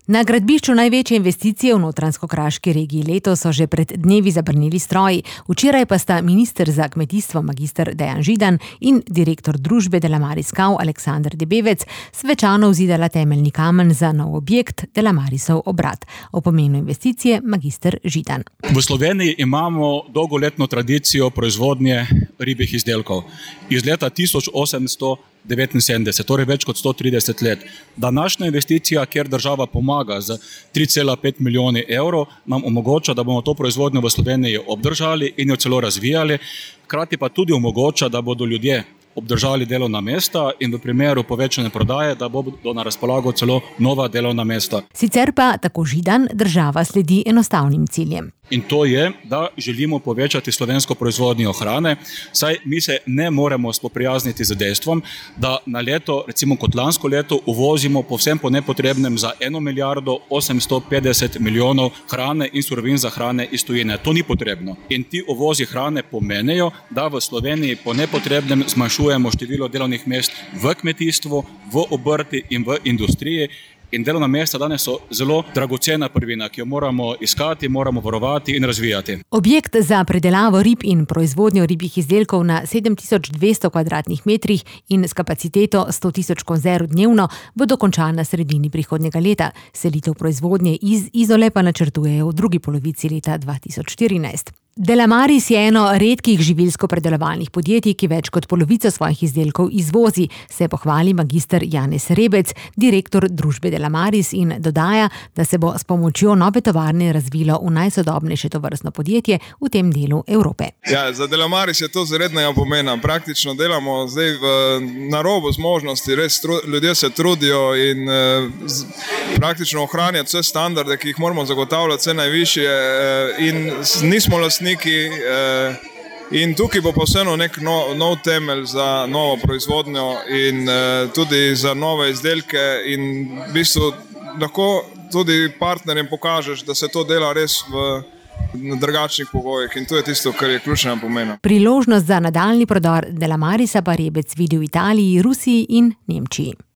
Na gradbišču največje investicije v Notranjsko-kraški regiji letos so že pred dnevi zabrneli stroji. Včeraj pa sta minister za kmetijstvo magister Dejan Židan in direktor družbe Delamaris Kao Aleksander Debevec svečano vzidala temeljni kamen za nov objekt Delamarisov obrat. O pomenu investicije magister Židan. V Sloveniji imamo dolgoletno tradicijo proizvodnje ribjih izdelkov. Iz leta 1879, torej več kot 130 let. Današnja investicija, kjer država pomaga z 3,5 milijoni evrov, nam omogoča, da bomo to proizvodnjo v Sloveniji obdržali in jo celo razvijali, hkrati pa tudi omogoča, da bodo ljudje obdržali delovna mesta in v primeru povečane prodaje, da bodo na razpolago celo nova delovna mesta. Sicer pa, tako Židan, država sledi enostavnim ciljem. In to je, da želimo povečati slovensko proizvodnjo hrane, saj mi se ne moremo spoprijazniti z dejstvom, da na leto, recimo kot lansko leto, uvozimo povsem po nepotrebnem za 1 milijardo 850 milijonov hrane in surovin za hrane iz tujine. To ni potrebno. In ti uvozi hrane pomenejo, da v Sloveniji po nepotrebnem zmanjšujemo število delovnih mest v kmetijstvu, v obrti in v industriji. In delovna mesta danes so zelo dragocena prvina, ki jo moramo iskati, moramo varovati in razvijati. Objekt za predelavo rib in proizvodnjo ribjih izdelkov na 7200 kvadratnih metrih in s kapaciteto 100 tisoč konzerv dnevno bo dokončan na sredini prihodnjega leta. Selitev proizvodnje iz Izole pa načrtujejo v drugi polovici leta 2014. Delamaris je eno redkih živilsko-predelovalnih podjetij, ki več kot polovico svojih izdelkov izvozi, se pohvali magister Janez Rebec, direktor družbe Delamaris, in dodaja, da se bo s pomočjo nove tovarne razvilo v najsodobnejše tovrstno podjetje v tem delu Evrope. Ja, za Delamaris je to izrednega pomena. Praktično delamo zdaj na robu zmožnosti, res ljudje se trudijo in praktično ohranjati vse standarde, ki jih moramo zagotavljati, vse najvišje, in nismo lastniki. In tukaj bo pa vseeno nek nov temelj za novo proizvodnjo in tudi za nove izdelke in v bistvu lahko tudi partnerjem pokažeš, da se to dela res na drugačnih pogojih in to je tisto, kar je ključnega pomena. Priložnost za nadaljnji prodor Delamarisa pa Rebec vidi v Italiji, Rusiji in Nemčiji.